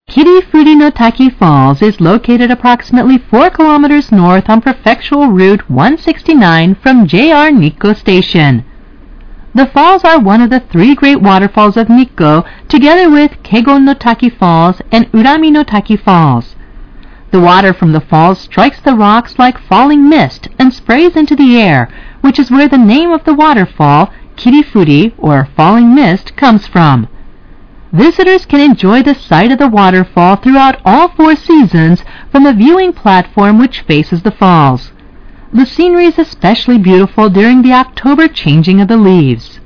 Kirifuri no Taki Falls is located approximately 4 kilometers north on Prefectural Route 169 from JR Nikko Station. The falls are one of the 3 great waterfalls of Nikko, together with Kegon no Taki Falls and Urami no Taki Falls. The water from the falls strikes the rocks like falling mist and sprays into the air, which is where the name of the waterfall, Kirifuri, or falling mist, comes from. Visitors can enjoy the sight of the waterfall throughout all 4 seasons from the viewing platform which faces the falls. The scenery is especially beautiful during the October changing of the leaves.